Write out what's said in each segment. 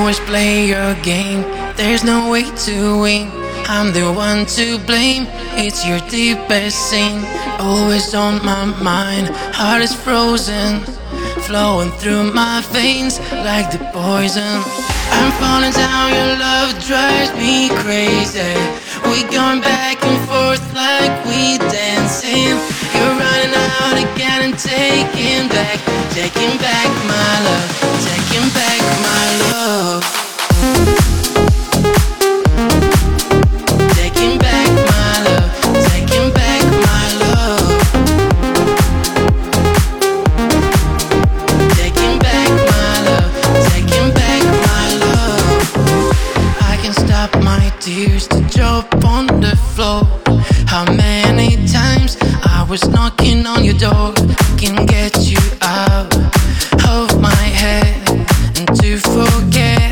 always play your game. There's no way to win. I'm the one to blame. It's your deepest sin, always on my mind. Heart is frozen, flowing through my veins like the poison. I'm falling down, your love drives me crazy. We going back and forth like we dancing. You're running out again and taking back my love, taking back my love. Taking back my love, taking back my love. Taking back my love, taking back my love. I can stop my tears to drop on the floor. How many times I was knocking on your door, can get you out of my head and to forget.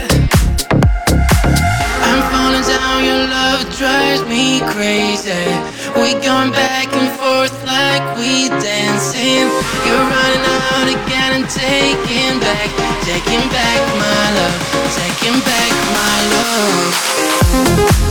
I'm falling down, your love drives me crazy. We going back and forth like we dancing. You're running out again and taking back my love, taking back my love.